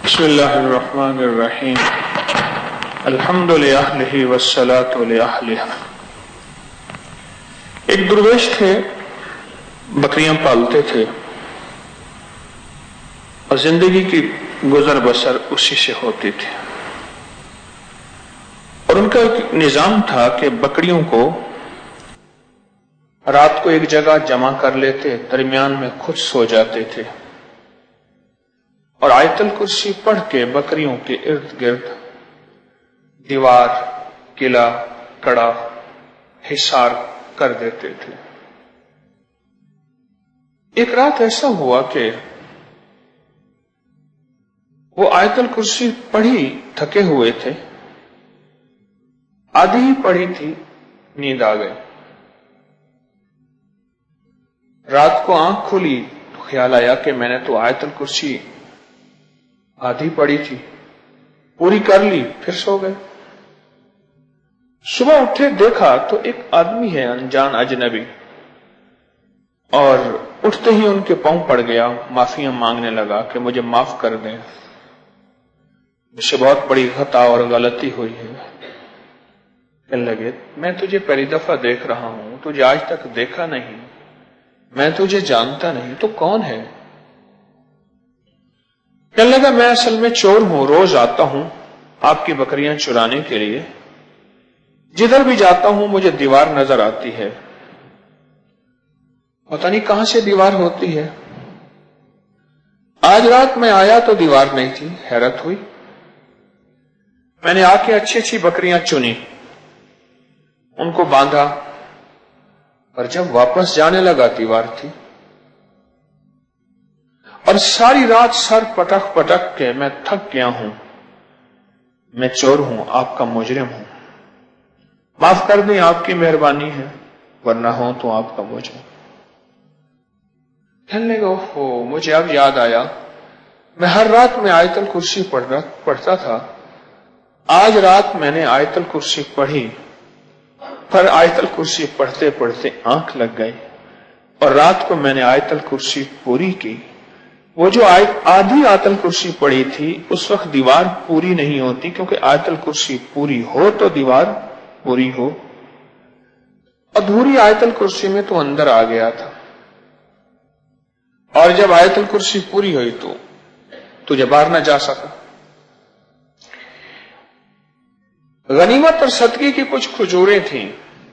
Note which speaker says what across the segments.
Speaker 1: بسم اللہ الرحمن الرحیم الحمد للہ والصلاة لأہلہ۔ ایک درویش تھے، بکریاں پالتے تھے اور زندگی کی گزر بسر اسی سے ہوتی تھی، اور ان کا ایک نظام تھا کہ بکریوں کو رات کو ایک جگہ جمع کر لیتے، درمیان میں خود سو جاتے تھے اور آیت الکرسی پڑھ کے بکریوں کے ارد گرد دیوار، قلعہ، کڑا، حصار کر دیتے تھے۔ ایک رات ایسا ہوا کہ وہ آیت الکرسی پڑھی، تھکے ہوئے تھے، آدھی ہی پڑھی تھی، نیند آ گئی۔ رات کو آنکھ کھلی تو خیال آیا کہ میں نے تو آیت الکرسی آدھی پڑھی تھی، پوری کر لی، پھر سو گئے۔ صبح اٹھے، دیکھا تو ایک آدمی ہے، انجان اجنبی، اور اٹھتے ہی ان کے پاؤں پڑ گیا، معافیاں مانگنے لگا کہ مجھے معاف کر دیں، مجھ سے بہت بڑی خطا اور غلطی ہوئی ہے۔ کہنے لگے میں تجھے پہلی دفعہ دیکھ رہا ہوں، تجھے آج تک دیکھا نہیں، میں تجھے جانتا نہیں، تو کون ہے؟ کہنے لگا میں اصل میں چور ہوں، روز آتا ہوں آپ کی بکریاں چرانے کے لیے، جدھر بھی جاتا ہوں مجھے دیوار نظر آتی ہے، پتہ نہیں کہاں سے دیوار ہوتی ہے۔ آج رات میں آیا تو دیوار نہیں تھی، حیرت ہوئی، میں نے آ کے اچھی اچھی بکریاں چنی، ان کو باندھا، اور جب واپس جانے لگا دیوار تھی، اور ساری رات سر پٹک پٹک کے میں تھک گیا ہوں، میں چور ہوں، آپ کا مجرم ہوں، معاف کر دیں، آپ کی مہربانی ہے، ورنہ ہوں تو آپ کا مجرم۔ کہنے لگا اوہ، مجھے اب یاد آیا، میں ہر رات میں آیت الکرسی پڑھتا تھا، آج رات میں نے آیت الکرسی پڑھی، پر آیت الکرسی پڑھتے پڑھتے آنکھ لگ گئی، اور رات کو میں نے آیت الکرسی پوری کی۔ وہ جو آدھی آیت الکرسی پڑھی تھی، اس وقت دیوار پوری نہیں ہوتی، کیونکہ آیت الکرسی پوری ہو تو دیوار پوری ہو، ادھوری آیت الکرسی میں تو اندر آ گیا تھا، اور جب آیت الکرسی پوری ہوئی تو تجھے باہر نہ جا سکا۔ غنیمت اور صدقے کی کچھ کھجوریں تھیں،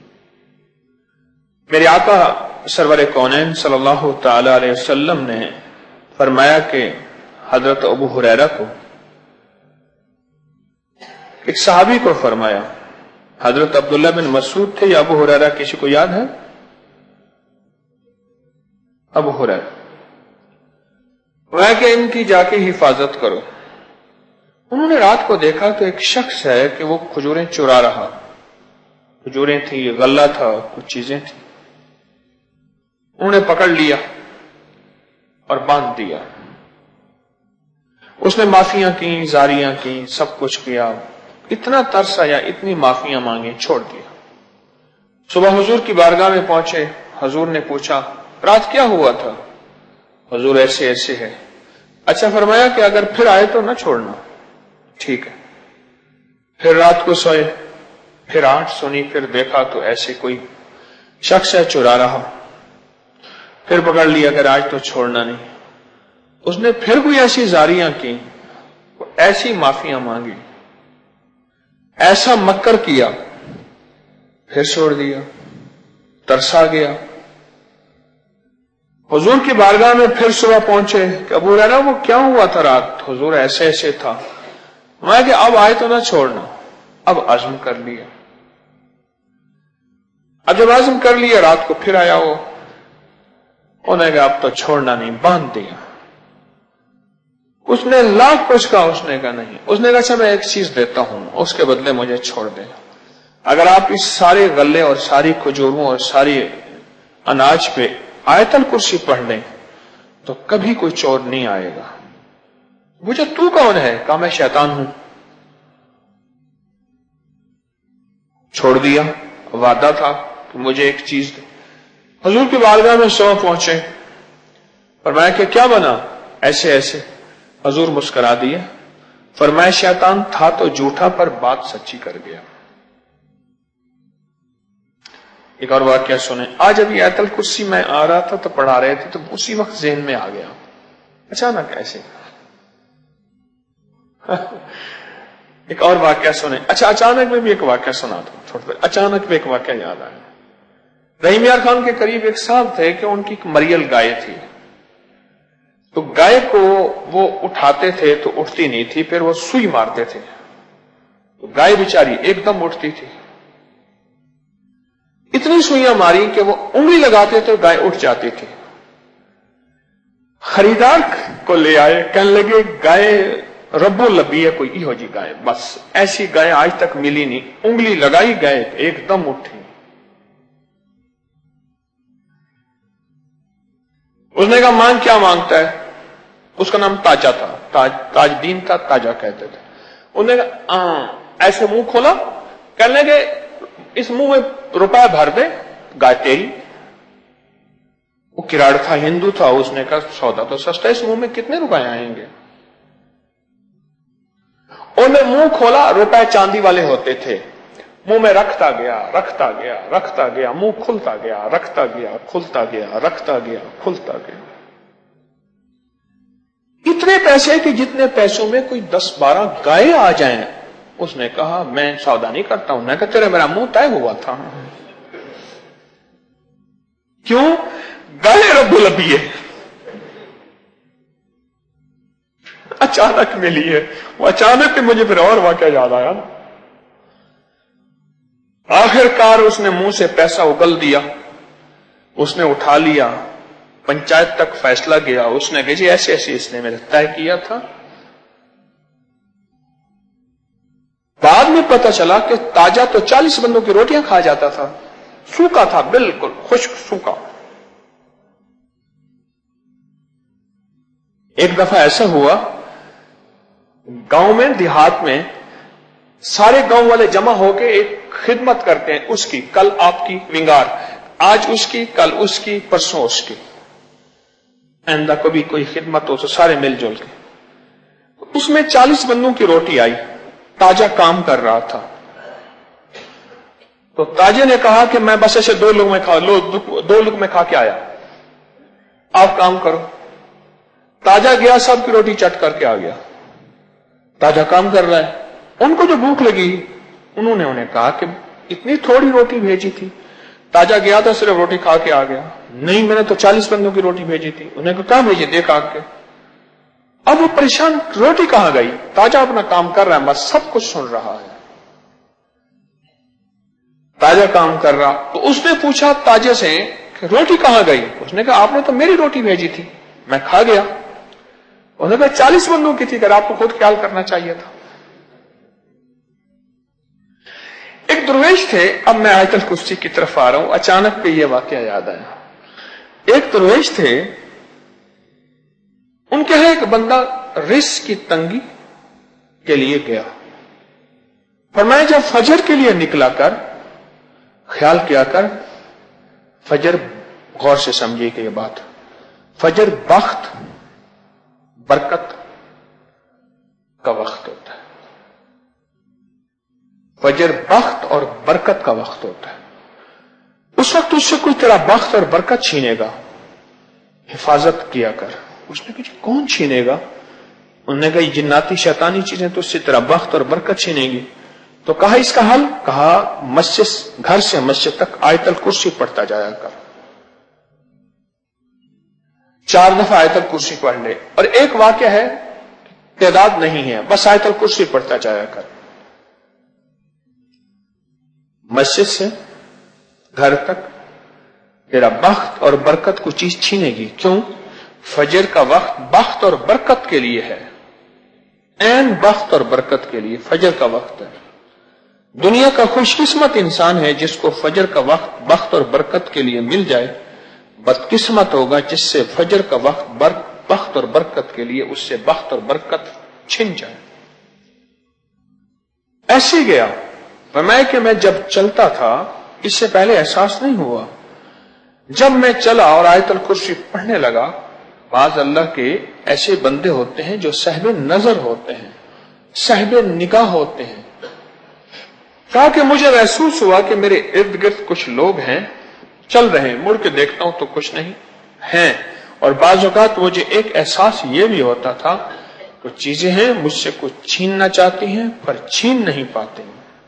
Speaker 1: میرے آقا سرور کونین صلی اللہ تعالی علیہ وسلم نے فرمایا کہ حضرت ابو ہریرہ کو، ایک صحابی کو فرمایا، حضرت عبداللہ بن مسعود تھے یا ابو ہریرہ، کسی کو یاد ہے؟ ابو ہریرہ، وہ کہ ان کی جا کے حفاظت کرو۔ انہوں نے رات کو دیکھا تو ایک شخص ہے کہ وہ کھجوریں چرا رہا، کھجوریں تھی، غلہ تھا، کچھ چیزیں تھیں، انہوں نے پکڑ لیا اور باندھ دیا۔ اس نے معافیاں کی، زاریاں کی، سب کچھ کیا، اتنا ترس آیا، اتنی معافیاں مانگی، چھوڑ دیا۔ صبح حضور کی بارگاہ میں پہنچے، حضور نے پوچھا رات کیا ہوا تھا؟ حضور ایسے ایسے ہے۔ اچھا، فرمایا کہ اگر پھر آئے تو نہ چھوڑنا۔ ٹھیک ہے۔ پھر رات کو سوئے، پھر آنکھ سنی، پھر دیکھا تو ایسے کوئی شخص ہے چرا رہا، پھر پکڑ لیا کہ آج تو چھوڑنا نہیں۔ اس نے پھر کوئی ایسی زاریاں کی، ایسی معافیاں مانگی، ایسا مکر کیا، پھر چھوڑ دیا، ترسا گیا۔ حضور کی بارگاہ میں پھر صبح پہنچے کہ ابو ہریرہ وہ کیا ہوا تھا رات؟ حضور ایسے ایسے تھا۔ میں کہ اب آئے تو نہ چھوڑنا، اب عزم کر لیا۔ اب جب عزم کر لیا، رات کو پھر آیا وہ، انہوں نے کہا اب تو چھوڑنا نہیں، باندھ دیا۔ اس نے لاکھ کچھ کہا، اس نے کہا نہیں۔ اس نے کہا اچھا میں ایک چیز دیتا ہوں، اس کے بدلے مجھے چھوڑ دیں، اگر آپ اس سارے غلے اور ساری کھجوروں اور ساری اناج پہ آیت الکرسی پڑھ لیں تو کبھی کوئی چور نہیں آئے گا۔ مجھے تو کون ہے؟ کہا میں شیطان ہوں۔ چھوڑ دیا، وعدہ تھا کہ مجھے ایک چیز دے۔ حضور کی بارگاہ میں صبح پہنچے، فرمایا کہ کیا بنا؟ ایسے ایسے۔ حضور مسکرا دیے، फरमाया शैतान था तो झूठा पर बात सच्ची कर गया। एक और वाकया सुने। आज अभी आयतल कुर्सी में आ रहा था तो पढ़ा रहे थे, तो उसी वक्त ज़हन में आ गया, अचानक ऐसे। एक और वाकया सुने। अच्छा, अचानक में भी एक वाकया सुना था, थोड़ी देर अचानक में एक वाकया याद आया। रहीम यार खान के करीब एक साहब थे कि उनकी एक मरियल गाय थी, तो गाय को वो उठाते थे तो उठती नहीं थी, फिर वो सुई मारते थे तो गाय बेचारी एकदम उठती थी। इतनी सुइयां मारी कि वो उंगली लगाते थे, गाय उठ जाती थी। खरीदार को ले आए, कहने लगे गाय रब्बो लबी है, कोई इहो जी गाय, बस ऐसी गाय आज तक मिली नहीं, उंगली लगाई गाय एकदम उठी। उसने कहा मांग, क्या मांगता है? उसका नाम ताजा था, ताजदीन था, ताजा कहते थे। उसने कहा ऐसे मुंह खोला, कहने लगे इस मुंह में रुपया भर दे, गाय तेरी। वो किराड़ था, हिंदू था, उसने कहा सौदा तो सस्ता, इस मुंह में कितने रुपए आएंगे? उन्हें मुंह खोला, रुपए चांदी वाले होते थे, मुंह में रखता गया, रखता गया, रखता गया, मुंह खुलता गया, रखता गया, खुलता गया, रखता गया, खुलता गया। इतने पैसे कि जितने पैसों में कोई 10-12 गाय आ जाएं। उसने कहा मैं सौदा नहीं करता हूं। मैं कहा तेरा मेरा मुंह तय हुआ था। क्यों? गाय रब्बुल अबी है, अचानक मिली है। वो अचानक के मुझे फिर और वाकया याद आया ना। आखिरकार उसने मुंह से पैसा उगल दिया, उसने उठा लिया, पंचायत तक फैसला गया। उसने कहा जी ऐसे ऐसे इसने मेरे तय किया था। बाद में पता चला कि ताजा तो 40 बंदों की रोटियां खा जाता था, सूखा था, बिल्कुल खुश्क सूखा। एक दफा ऐसा हुआ, गांव में, देहात में सारे गांव वाले जमा होके एक खिदमत करते हैं उसकी, कल आपकी विंगार, आज उसकी, कल उसकी, परसों उसकी, आइंदा कभी कोई खिदमत हो तो सारे मिलजुल के। उसमें 40 बंदों की रोटी आई, ताजा काम कर रहा था। तो ताजे ने कहा कि मैं बस ऐसे 2 लोग में खा के आया, आप काम करो। ताजा गया, सबकी रोटी चट करके आ गया। ताजा काम कर रहा है, उनको जो भूख लगी उन्होंने उन्हें कहा कि इतनी थोड़ी रोटी भेजी थी। ताजा गया था, सिर्फ रोटी खा के आ गया। नहीं, मैंने तो 40 बंदों की रोटी भेजी थी। उन्हें कहा कहां भेजी? देख आके। अब वो परेशान, रोटी कहां गई? ताजा अपना काम कर रहा है, बस सब कुछ सुन रहा है, ताजा काम कर रहा। तो उसने पूछा ताजे से कि रोटी कहां गई? उसने कहा आपने तो मेरी रोटी भेजी थी, मैं खा गया। उन्होंने कहा 40 बंदों की थी, अगर आपको खुद ख्याल करना चाहिए था। एक दरवेश थे, अब मैं आयतल कुर्सी की तरफ आ रहा हूं, अचानक पे ये वाकया याद आया। एक दरवेश थे, उनके यहां एक बंदा रिस्क की तंगी के लिए गया। फरमाया जब फजर के लिए निकला कर, ख्याल किया कर, फजर, गौर से समझिए कि ये बात, फजर बख्त बरकत का वक्त होता है। फजर बख्त और बरकत का वक्त होता है। उस वक्त उससे कोई तेरा बख्त और बरकत छीनेगा, हिफाजत किया कर। उसने कहा कौन छीनेगा? उन्होंने कहा जिन्नाती शैतानी चीजें तो उससे तेरा बख्त और बरकत छीनेगी। तो कहा इसका हल, कहा मस्जिद, घर से मस्जिद तक आयतल कुर्सी पढ़ता जाया कर, 4 दफा आयतल कुर्सी पढ़ ले। और एक वाक्य है, तादाद नहीं है, बस आयतल कुर्सी पढ़ता जाया कर। मस्जिद से घर तक तेरा बख्त और बरकत को चीज छीनेगी। क्यों? फजर का वक्त बख्त और बरकत के लिए है, ऐन बख्त और बरकत के लिए फजर का वक्त है। दुनिया का खुशकिस्मत इंसान है जिसको फजर का वक्त बख्त और बरकत के लिए मिल जाए। बदकिस्मत होगा जिससे फजर का वक्त बख्त और बरकत के लिए उससे बख्त और बरकत छिन जाए। ऐसे गया। फरमाया कि मैं जब चलता था, इससे पहले एहसास नहीं हुआ, जब मैं चला और आयतल कुर्सी पढ़ने लगा, बाज अल्लाह के ऐसे बंदे होते हैं जो साहिब नजर होते हैं, صاحب نگاہ ہوتے ہیں. کہا کہ مجھے محسوس ہوا کہ میرے ارد گرد کچھ لوگ ہیں، چل رہے ہیں، مڑ کے دیکھتا ہوں تو کچھ نہیں ہیں. اور بعض اوقات مجھے ایک احساس یہ بھی ہوتا تھا، کچھ چیزیں ہیں مجھ سے کچھ چھیننا چاہتی ہیں پر چھین نہیں پاتے.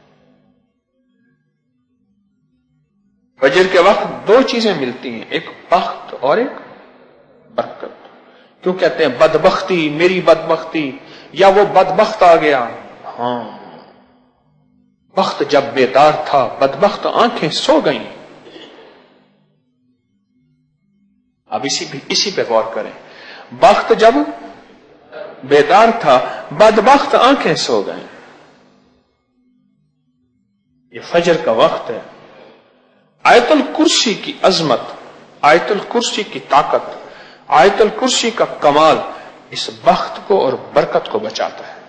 Speaker 1: فجر کے وقت دو چیزیں ملتی ہیں، ایک بخت اور ایک برکت. کیوں کہتے ہیں بدبختی، میری بدبختی، یا وہ بدبخت آ گیا. ہاں، بخت جب بیدار تھا، بدبخت آنکھیں سو گئیں. اب اسی پہ غور کریں. بخت جب بیدار تھا، بدبخت آنکھیں سو گئیں. یہ فجر کا وقت ہے. آیت الکرسی کی عظمت، آیت الکرسی کی طاقت، آیت الکرسی کا کمال اس بخت کو اور برکت کو بچاتا ہے.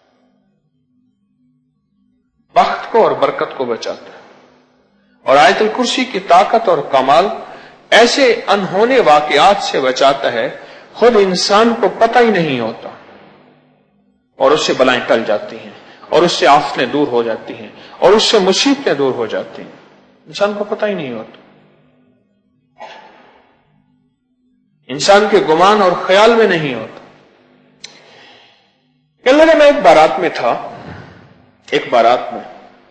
Speaker 1: بخت کو اور برکت کو بچاتا ہے. اور آیت الکرسی کی طاقت اور کمال ایسے انہونے واقعات سے بچاتا ہے خود انسان کو پتہ ہی نہیں ہوتا، اور اس سے بلائیں ٹل جاتی ہیں، اور اس سے آفتیں دور ہو جاتی ہیں، اور اس سے مصیبتیں دور ہو جاتی ہیں. انسان کو پتہ ہی نہیں ہوتا. انسان کے گمان اور خیال میں نہیں ہوتا. کہنے لگا میں ایک بارات میں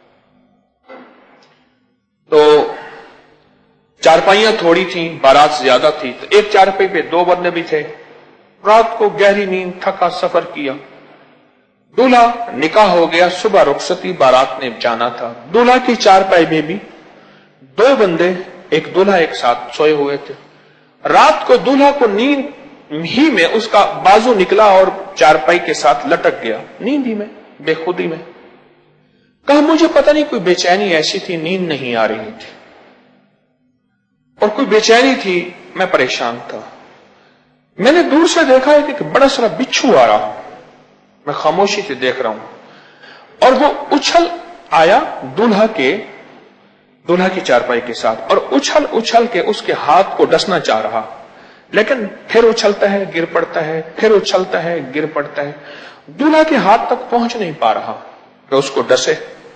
Speaker 1: تو چارپائیاں تھوڑی تھیں، بارات زیادہ تھی، تو ایک چارپائی پہ دو بندے بھی تھے. رات کو گہری نیند، تھکا سفر کیا. دولہا نکاح ہو گیا، صبح رخصتی، بارات نے جانا تھا. دولہا کی چارپائی میں بھی دو بندے، ایک دولہا ایک ساتھ سوئے ہوئے تھے. رات کو دولہا کو نیند ہی میں اس کا بازو نکلا اور چارپائی کے ساتھ لٹک گیا، نیند ہی میں، بے خودی میں. کہا مجھے پتہ نہیں کوئی بے چینی ایسی تھی، نیند نہیں آ رہی تھی، اور کوئی بے چینی تھی، میں پریشان تھا. میں نے دور سے دیکھا ہے کہ بڑا سارا بچھو آ رہا. میں خاموشی سے دیکھ رہا ہوں، اور وہ اچھل آیا دولہا کی چارپائی کے ساتھ، اور اچھل کے اس کے ہاتھ کو ڈسنا چاہ رہا، لیکن پھر اچھلتا ہے گر پڑتا ہے، پھر اچھلتا ہے گر پڑتا ہے. دولہا کے ہاتھ تک پہنچ نہیں پا رہا کہ اس کو ڈسے.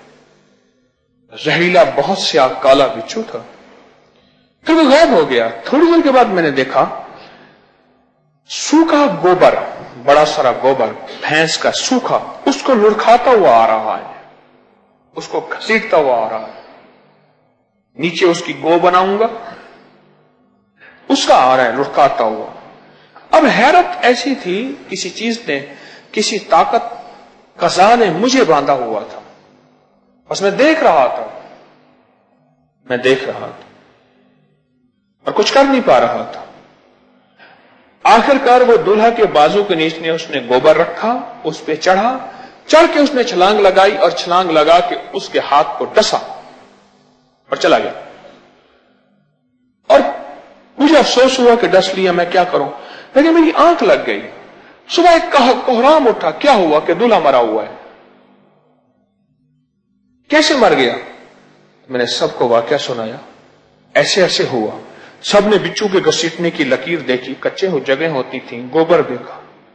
Speaker 1: زہریلا بہت سیاہ کالا بچھو تھا. پھر وہ غائب ہو گیا. تھوڑی دیر کے بعد میں نے دیکھا سوکھا گوبر، بڑا سارا گوبر بھینس کا سوکھا، اس کو لڑکھاتا ہوا آ رہا ہے، اس کو گھسیٹتا ہوا آ رہا ہے. نیچے اس کی گو بناؤں گا، اس کا آ رہا ہے لڑکھاتا ہوا. اب حیرت ایسی تھی، کسی چیز نے، کسی طاقت قضا نے مجھے باندھا ہوا تھا. بس میں دیکھ رہا تھا اور کچھ کر نہیں پا رہا تھا. آخر کار وہ دولہا کے بازو کے نیچے اس نے گوبر رکھا، اس پہ چڑھا، چڑھ کے اس نے چھلانگ لگائی، اور چھلانگ لگا کے اس کے ہاتھ کو ڈسا اور چلا گیا. اور مجھے افسوس ہوا کہ ڈس لیا، میں کیا کروں، لیکن میری آنکھ لگ گئی. صبح ایک کوہرام اٹھا، کیا ہوا کہ دولہا مرا ہوا ہے. کیسے مر گیا؟ میں نے سب کو واقعہ سنایا. ایسے ایسے ہوا. سب نے بچو کے گھسیٹنے کی لکیر دیکھی، کچے جگہ ہوتی تھیں، گوبر دیکھا.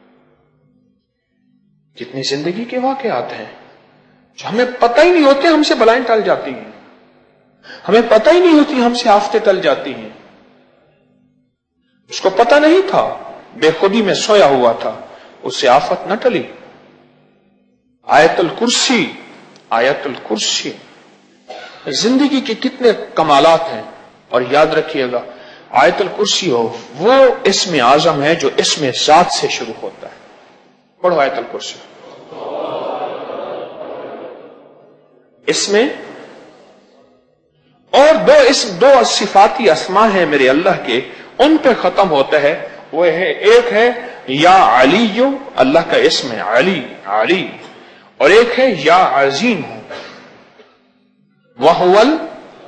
Speaker 1: کتنی زندگی کے واقعات ہیں جو ہمیں پتہ ہی نہیں ہوتے، ہم سے بلائیں ٹل جاتی ہیں. ہمیں پتہ ہی نہیں ہوتی، ہم سے آفتیں ٹل جاتی ہیں. اس کو پتہ نہیں تھا، بے خودی میں سویا ہوا تھا، اس سے آفت نہ ٹلی. آیت الکرسی زندگی کے کتنے کمالات ہیں. اور یاد رکھیے گا، آیت الکرسی وہ اسم اعظم ہے جو اسم ذات سے شروع ہوتا ہے. پڑھو آیت الکرسی. اس میں اور دو صفاتی اسماء ہیں میرے اللہ کے، ان پہ ختم ہوتا ہے. وہ ہے، ایک ہے یا علی، اللہ کا اسم ہے علی، اور ایک ہے یا عظیم، وہول.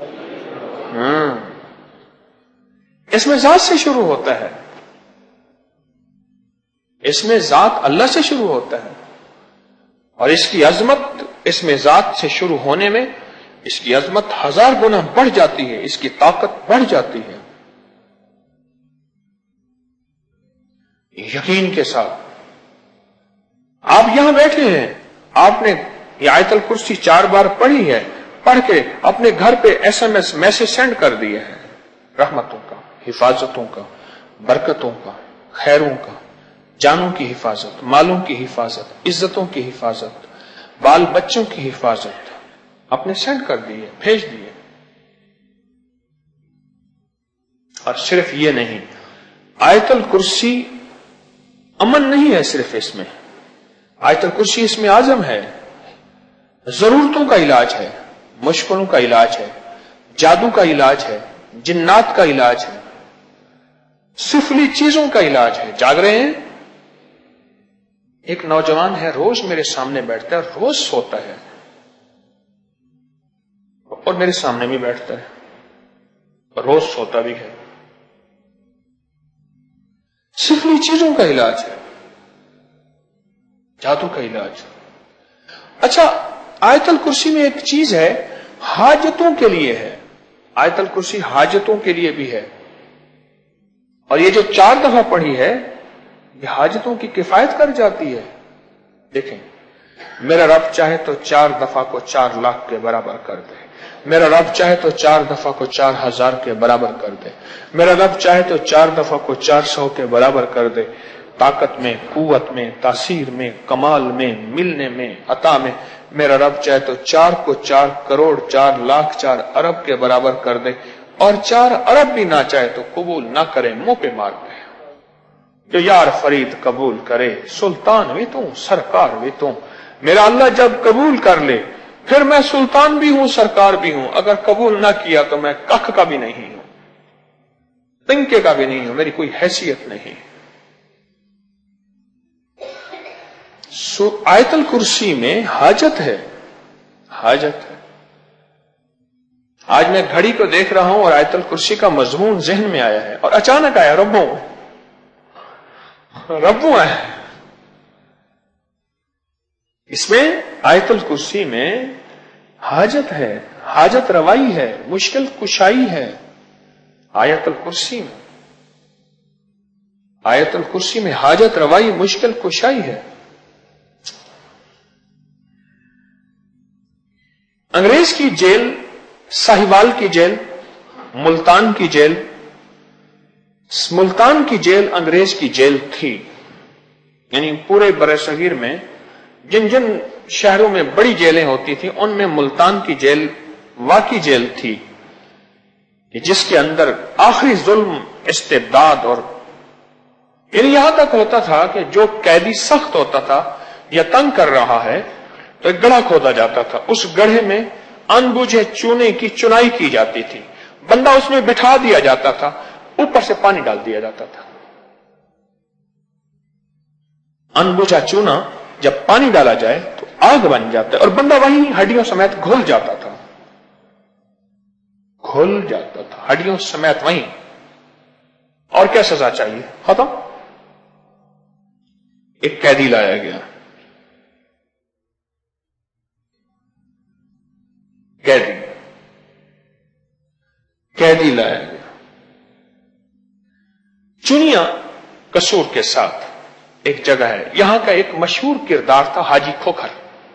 Speaker 1: اس میں ذات سے شروع ہوتا ہے، اس میں ذات اللہ سے شروع ہوتا ہے. اور اس کی عظمت اس میں ذات سے شروع ہونے میں اس کی عظمت 1000 گنا بڑھ جاتی ہے، اس کی طاقت بڑھ جاتی ہے. یقین کے ساتھ آپ یہاں بیٹھے ہیں، آپ نے یہ آیت الکرسی 4 بار پڑھی ہے، پڑھ کے اپنے گھر پہ SMS میسج سینڈ کر دیے ہیں، رحمتوں کا، حفاظتوں کا، برکتوں کا، خیروں کا، جانوں کی حفاظت، مالوں کی حفاظت، عزتوں کی حفاظت، بال بچوں کی حفاظت اپنے سینڈ کر دیے، بھیج دیے۔ اور صرف یہ نہیں، آیت الکرسی امن نہیں ہے صرف اس میں، آیت الکرسی اس میں اعظم ہے، ضرورتوں کا علاج ہے، مشکلوں کا علاج ہے، جادو کا علاج ہے، جنات کا علاج ہے، سفلی چیزوں کا علاج ہے۔ جاگ رہے ہیں؟ ایک نوجوان ہے، روز میرے سامنے بیٹھتا ہے، روز سوتا ہے اور میرے سامنے بھی بیٹھتا ہے اور روز سوتا بھی ہے۔ سفلی چیزوں کا علاج ہے، جادو کا علاج۔ اچھا، آیت الکرسی میں ایک چیز ہے، حاجتوں کے لیے ہے، آیت الکرسی حاجتوں کے لیے بھی ہے، اور یہ جو 4 دفعہ پڑھی ہے یہ حاجتوں کی کفایت کر جاتی ہے۔ دیکھیں، میرا رب چاہے تو 4 دفعہ کو 4 لاکھ کے برابر کر دے، میرا رب چاہے تو 4 دفعہ کو 4000 کے برابر کر دے، میرا رب چاہے تو 4 دفعہ کو 400 کے برابر کر دے، طاقت میں، قوت میں، تاثیر میں، کمال میں، ملنے میں، عطا میں۔ میرا رب چاہے تو 4 کو 4 کروڑ، 4 لاکھ، 4 ارب کے برابر کر دے، اور 4 ارب بھی نہ چاہے تو قبول نہ کرے، منہ پہ مار دے۔ جو یار فرید قبول کرے، سلطان بھی تو سرکار بھی تو۔ میرا اللہ جب قبول کر لے پھر میں سلطان بھی ہوں، سرکار بھی ہوں، اگر قبول نہ کیا تو میں ککھ کا بھی نہیں ہوں، تنکے کا بھی نہیں ہوں، میری کوئی حیثیت نہیں۔ آیت الکرسی میں حاجت ہے، حاجت ہے۔ آج میں گھڑی کو دیکھ رہا ہوں اور آیت الکرسی کا مضمون ذہن میں آیا ہے، اور اچانک آیا، ربوں آیا۔ اس میں آیت الکرسی میں حاجت ہے، حاجت روائی ہے، مشکل کشائی ہے۔ آیت الکرسی میں، آیت الکرسی میں حاجت روائی، مشکل کشائی ہے۔ انگریز کی جیل، ساہیوال کی جیل، ملتان کی جیل، ملتان کی جیل انگریز کی جیل تھی، یعنی پورے برصغیر میں جن جن شہروں میں بڑی جیلیں ہوتی تھیں ان میں ملتان کی جیل واقعی جیل تھی، جس کے اندر آخری ظلم، استبداد، اور یہاں تک ہوتا تھا کہ جو قیدی سخت ہوتا تھا یا تنگ کر رہا ہے تو ایک گڑھا کھودا جاتا تھا، اس گڑھے میں ان بوجھے چونے کی چنائی کی جاتی تھی، بندہ اس میں بٹھا دیا جاتا تھا، اوپر سے پانی ڈال دیا جاتا تھا۔ ان بوجھا چونا جب پانی ڈالا جائے تو آگ بن جاتا ہے، اور بندہ وہیں ہڈیوں سمیت گھل جاتا تھا، گھل جاتا تھا ہڈیوں سمیت وہیں۔ اور کیا سزا چاہیے؟ ختم۔ ایک قیدی لایا گیا، قیدی لایا گیا، چنیا قصور کے ساتھ ایک جگہ ہے، یہاں کا ایک مشہور کردار تھا حاجی کھوکھر۔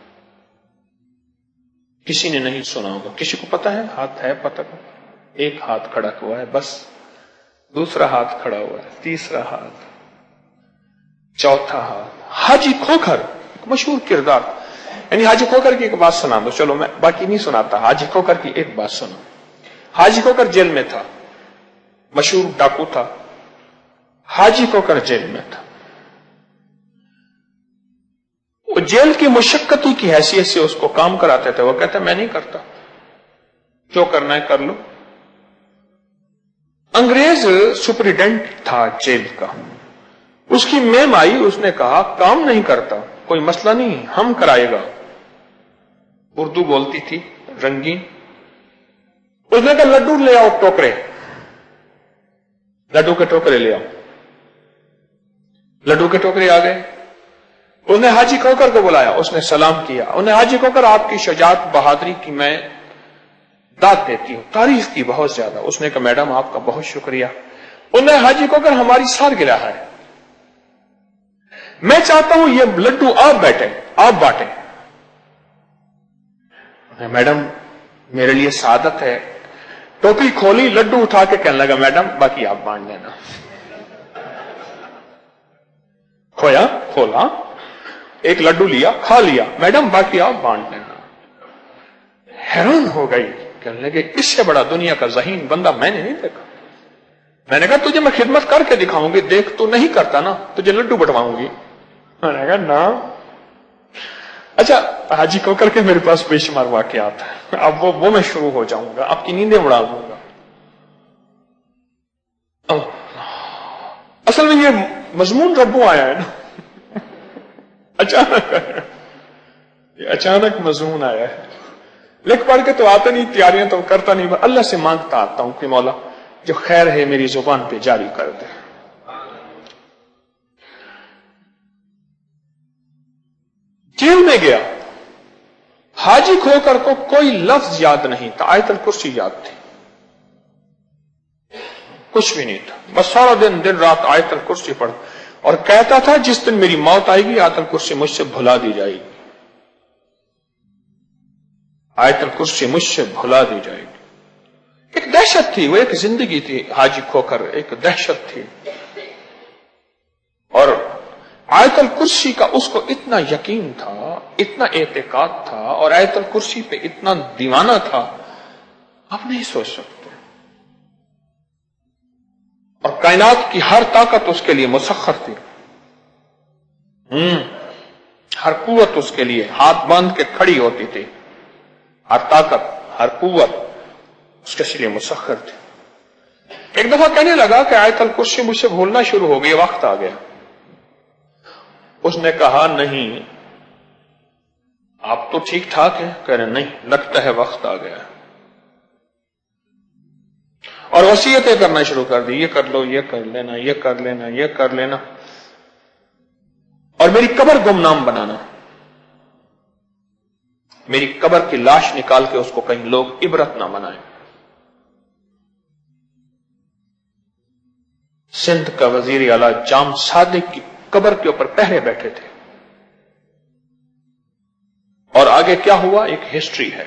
Speaker 1: کسی نے نہیں سنا ہوگا، کسی کو پتا ہے؟ ہاتھ ہے پتہ کا؟ ایک ہاتھ کھڑا ہوا ہے بس، دوسرا ہاتھ کھڑا ہوا ہے، تیسرا ہاتھ، چوتھا ہاتھ۔ حاجی کھوکھر ایک مشہور کردار، یعنی حاجی کھوکھر کی ایک بات سنا دو، چلو میں باقی نہیں سناتا، حاجی کھوکھر کی ایک بات سنو۔ حاجی کھوکھر جیل میں تھا، مشہور ڈاکو تھا، حاجی کھوکھر جیل میں تھا۔ وہ جیل کی مشقتی کی حیثیت سے اس کو کام کراتے تھے، وہ کہتا میں نہیں کرتا، جو کرنا ہے کر لو۔ انگریز سپریڈنٹ تھا جیل کا، اس کی میم آئی، اس نے کہا کام نہیں کرتا، کوئی مسئلہ نہیں، ہم کرائے گا۔ اردو بولتی تھی رنگین۔ اس نے کہا لڈو لے آؤ، ٹوکرے، لڈو کے ٹوکرے لے آؤ۔ لڈو کے ٹوکرے آ گئے۔ اس نے حاجی کھوکھر کو بلایا، اس نے سلام کیا، انہوں نے حاجی کھوکھر آپ کی شجاعت بہادری کی میں داد دیتی ہوں، تعریف کی بہت زیادہ۔ اس نے کہا میڈم آپ کا بہت شکریہ۔ انہوں نے حاجی کھوکھر ہماری سالگرہ ہے، میں چاہتا ہوں یہ لڈو آپ بیٹھے، آپ بانٹیں۔ میڈم میرے لیے سعادت ہے. ٹوپی کھولی, لڈو اٹھا کے کہنے لگا میڈم باقی آپ بانٹ لینا. کھویا, کھولا, ایک لڈو لیا, کھا لیا, میڈم باقی آپ بانٹ لینا. حیران ہو گئی, کہنے لگے اس سے بڑا دنیا کا ذہین بندہ میں نے نہیں دیکھا. میں نے کہا تجھے میں خدمت کر کے دکھاؤں گی, دیکھ تو نہیں کرتا نا, تجھے لڈو بٹواؤں گی. میں نے کہا نا. اچھا حاجی کو کر کے میرے پاس بے شمار واقعات ہیں, اب وہ میں شروع ہو جاؤں گا, آپ کی نیندیں اڑا دوں گا. اصل میں یہ مضمون ربو آیا ہے نا, اچانک مضمون آیا ہے. لکھ پڑھ کے تو آتا نہیں, تیاریاں تو کرتا نہیں, اللہ سے مانگتا آتا ہوں کہ مولا جو خیر ہے میری زبان پہ جاری کر دے. جیل میں گیا, حاجی کھو کر کو کوئی لفظ یاد نہیں تھا, آیت الکرسی یاد تھی, کچھ بھی نہیں تھا, بس سارا دن رات آیت الکرسی پڑھ, اور کہتا تھا جس دن میری موت آئے گی آیت الکرسی مجھ سے بھلا دی جائے گی, آیت الکرسی مجھ سے بھلا دی جائے گی. ایک دہشت تھی, وہ ایک زندگی تھی حاجی کھوکر, ایک دہشت تھی. اور آیت الکرسی کا اس کو اتنا یقین تھا, اتنا اعتقاد تھا, اور آیت الکرسی پہ اتنا دیوانہ تھا, آپ نہیں سوچ سکتے. اور کائنات کی ہر طاقت اس کے لیے مسخر تھی, ہر قوت اس کے لیے ہاتھ باندھ کے کھڑی ہوتی تھی, ہر طاقت ہر قوت اس کے لیے مسخر تھی. ایک دفعہ کہنے لگا کہ آیت الکرسی مجھ سے بھولنا شروع ہو گئی, وقت آ گیا. اس نے کہا نہیں, آپ تو ٹھیک ٹھاک ہیں. کہہ رہے نہیں, لگتا ہے وقت آ گیا. اور وصیتیں کرنا شروع کر دی, یہ کر لو, یہ کر لینا, یہ کر لینا, یہ کر لینا, اور میری قبر گمنام بنانا, میری قبر کی لاش نکال کے اس کو کہیں لوگ عبرت نہ بنائیں. سندھ کا وزیر اعلی جام صادق کی قبر کے اوپر پہرے بیٹھے تھے, اور آگے کیا ہوا ایک ہسٹری ہے.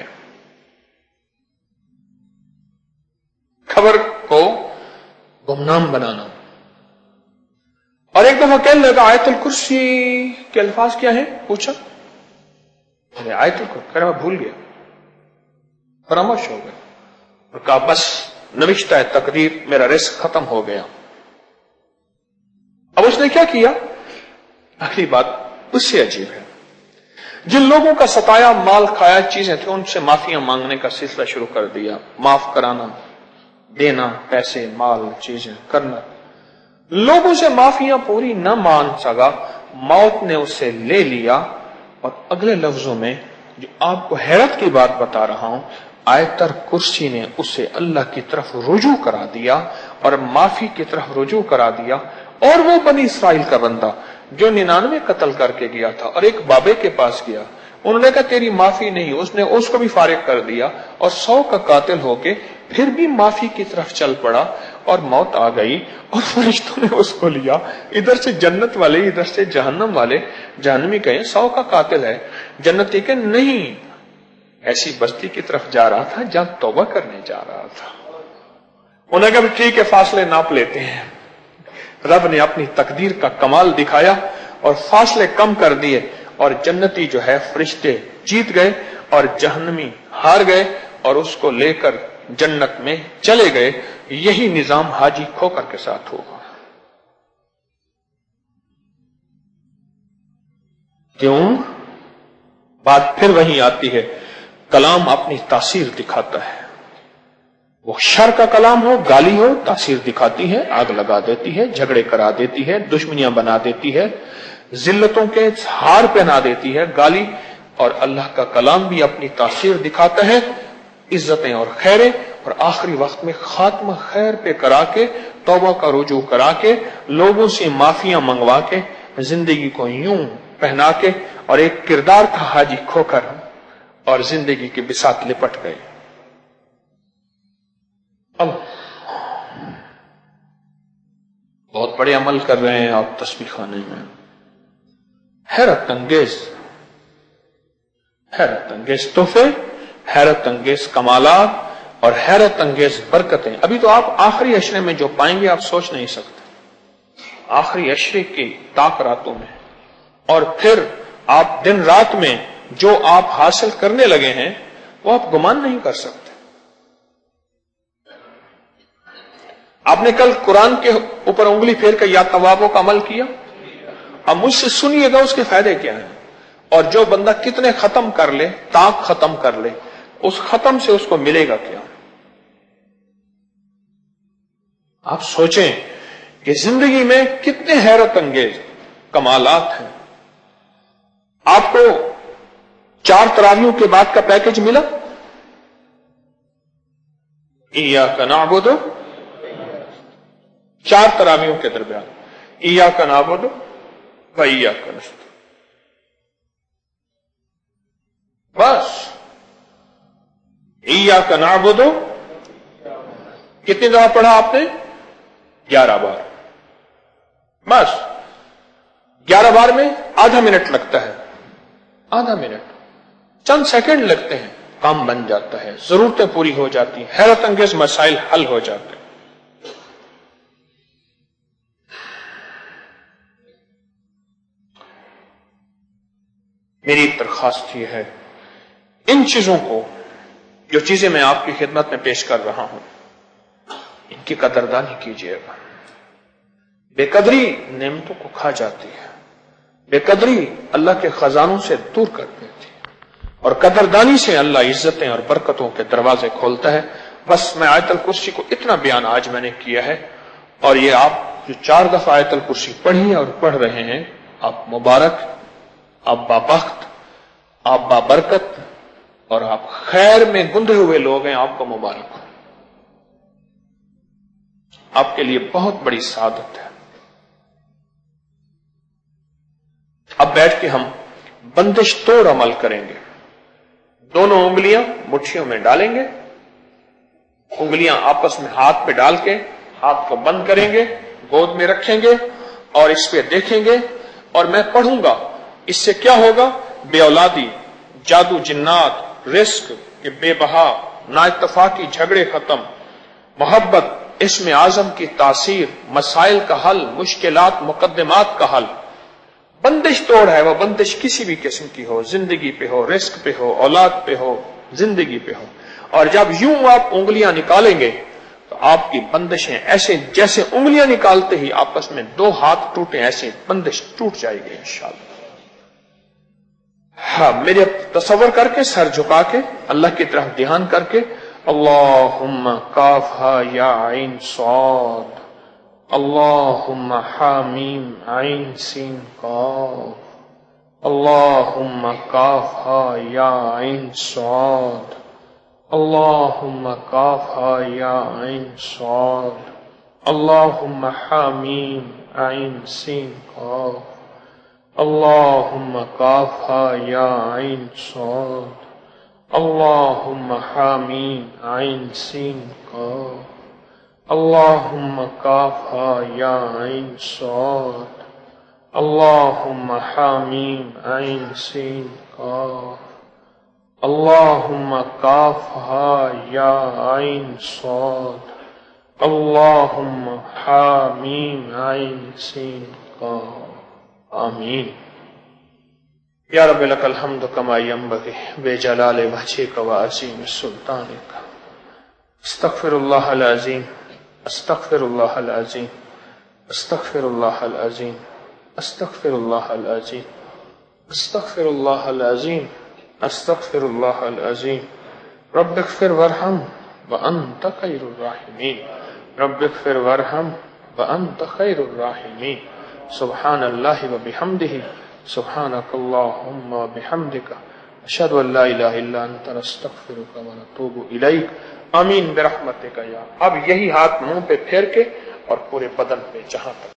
Speaker 1: خبر کو گمنام بنانا. اور ایک دفعہ کہنے لگا آیت الکرسی کے الفاظ کیا ہیں, پوچھا آیت الکرسی, کہہ رہا میں بھول گیا, فراموش ہو گیا, اور کہا بس نوشتہ ہے تقدیر, میرا رزق ختم ہو گیا. اب اس نے کیا کیا, اگلی بات اس سے عجیب ہے. جن لوگوں کا ستایا, مال کھایا, چیزیں تھیں, ان سے معافیاں مانگنے کا سلسلہ شروع کر دیا, معاف کرانا, دینا, پیسے, مال, چیزیں کرنا. لوگوں سے معافیاں پوری نہ مان سکا, موت نے اسے لے لیا. اور اگلے لفظوں میں جو آپ کو حیرت کی بات بتا رہا ہوں, آیت الکرسی نے اسے اللہ کی طرف رجوع کرا دیا اور معافی کی طرف رجوع کرا دیا. اور وہ بنی اسرائیل کا بندہ جو 99 قتل کر کے گیا تھا اور ایک بابے کے پاس گیا, انہوں نے کہا تیری معافی نہیں, اس نے اس کو بھی فارغ کر دیا, اور 100 کا قاتل ہو کے پھر بھی معافی کی طرف چل پڑا, اور موت آ گئی, اور فرشتوں نے اس کو لیا. ادھر سے جنت والے, ادھر سے جہنم والے. جہنمی کہیں 100 کا قاتل ہے, جنتی کہ نہیں, ایسی بستی کی طرف جا رہا تھا جہاں توبہ کرنے جا رہا تھا. انہوں نے کہا ٹھیک ہے, فاصلے ناپ لیتے ہیں. رب نے اپنی تقدیر کا کمال دکھایا اور فاصلے کم کر دیے, اور جنتی جو ہے فرشتے جیت گئے اور جہنمی ہار گئے, اور اس کو لے کر جنت میں چلے گئے. یہی نظام حاجی کھوکر کے ساتھ ہوگا. کیوں؟ بات پھر وہیں آتی ہے, کلام اپنی تاثیر دکھاتا ہے. وہ شر کا کلام ہو, گالی ہو, تاثیر دکھاتی ہے, آگ لگا دیتی ہے, جھگڑے کرا دیتی ہے, دشمنیاں بنا دیتی ہے, ذلتوں کے ہار پہنا دیتی ہے گالی. اور اللہ کا کلام بھی اپنی تاثیر دکھاتا ہے, عزتیں اور خیریں, اور آخری وقت میں خاتمہ خیر پہ کرا کے, توبہ کا رجوع کرا کے, لوگوں سے معافیاں منگوا کے, زندگی کو یوں پہنا کے, اور ایک کردار تھا حاجی کھوکر, اور زندگی کے بساط لپٹ گئے. اب بہت بڑے عمل کر رہے ہیں آپ تسبیح خانے میں, حیرت انگیز تحفے حیرت انگیز کمالات اور حیرت انگیز برکتیں ابھی تو آپ آخری عشرے میں جو پائیں گے آپ سوچ نہیں سکتے. آخری عشرے کی تاک راتوں میں اور پھر آپ دن رات میں جو آپ حاصل کرنے لگے ہیں وہ آپ گمان نہیں کر سکتے. آپ نے کل قرآن کے اوپر انگلی پھیر کر یا توابوں کا عمل کیا. اب مجھ سے سنیے گا اس کے فائدے کیا ہیں. اور جو بندہ کتنے ختم کر لے، تاک ختم کر لے، اس ختم سے اس کو ملے گا کیا. آپ سوچیں کہ زندگی میں کتنے حیرت انگیز کمالات ہیں. آپ کو 4 تراویحوں کے بعد کا پیکج ملا. ایاک نعبد، 4 تراویحوں کے درمیان ایاک نعبد و ایاک نستعین. بس ایاک نعبد کتنی دفعہ پڑھا آپ نے؟ 11 بار. بس 11 بار میں آدھا منٹ لگتا ہے. آدھا منٹ، چند سیکنڈ لگتے ہیں، کام بن جاتا ہے، ضرورتیں پوری ہو جاتی ہیں، حیرت انگیز مسائل حل ہو جاتے ہیں. میری درخواست یہ ہے، ان چیزوں کو، جو چیزیں میں آپ کی خدمت میں پیش کر رہا ہوں، ان کی قدردانی کیجیے گا. بے قدری نعمتوں کو کھا جاتی ہے، بے قدری اللہ کے خزانوں سے دور کر دیتی ہے، اور قدردانی سے اللہ عزتیں اور برکتوں کے دروازے کھولتا ہے. بس میں آیت الکرسی کو اتنا بیان آج میں نے کیا ہے، اور یہ آپ جو 4 دفعہ آیت الکرسی پڑھی اور پڑھ رہے ہیں، آپ مبارک، آپ بابخت، آپ بابرکت، اور آپ خیر میں گندے ہوئے لوگ ہیں. آپ کو مبارک ہو، آپ کے لیے بہت بڑی سعادت ہے. اب بیٹھ کے ہم بندش توڑ عمل کریں گے. دونوں انگلیاں مٹھیوں میں ڈالیں گے، انگلیاں آپس میں ہاتھ پہ ڈال کے ہاتھ کو بند کریں گے، گود میں رکھیں گے اور اس پہ دیکھیں گے. اور میں پڑھوں گا. اس سے کیا ہوگا؟ بے اولادی، جادو جنات، رزق کے بے بہا، نا اتفاقی جھگڑے ختم، محبت، اسم اعظم کی تاثیر، مسائل کا حل، مشکلات مقدمات کا حل. بندش توڑ ہے. وہ بندش کسی بھی قسم کی ہو، زندگی پہ ہو، رزق پہ ہو، اولاد پہ ہو، زندگی پہ ہو. اور جب یوں آپ انگلیاں نکالیں گے تو آپ کی بندشیں ایسے جیسے انگلیاں نکالتے ہی آپس میں 2 ہاتھ ٹوٹے، ایسے بندش ٹوٹ جائے گی انشاءاللہ. ہاں، میرے تصور کر کے، سر جھکا کے، اللہ کی طرف دھیان کر کے، اللہم کاف ہا یا عین صاد، اللہم حامیم عین سین قاف، اللہم کاف ہا یا عین صاد، اللہم کاف ہا یا عین صاد، اللہم حامیم عین سین قاف، اللہم کاف ہا یا عین صاد، اللہم حامیم عین سین قاف، اللہم کاف ہا یا عین صاد، اللہم حامیم عین سین قاف، اللہم کاف ہا یا عین صاد، اللہم حامیم عین سین قاف. آمین. یا رب لک الحمد کما ینبغی بجلال وجہک وعظیم سلطانک. استغفر اللہ العظیم، استغفر اللہ العظیم، استغفر اللہ العظیم، استغفر اللہ العظیم، استغفر اللہ العظیم، استغفر اللہ العظیم. رب اغفر وارحم وانت خیر الراحمین، رب اغفر وارحم وانت خیر الراحمین. سبحان اللہ وبحمدہ، سبحانک اللہم وبحمدک، اشہد ان لا الہ الا انت نستغفرک ونتوب الیک. آمین برحمتک یا. اب یہی ہاتھ منہ پہ پھیر کے اور پورے بدن پہ جہاں تک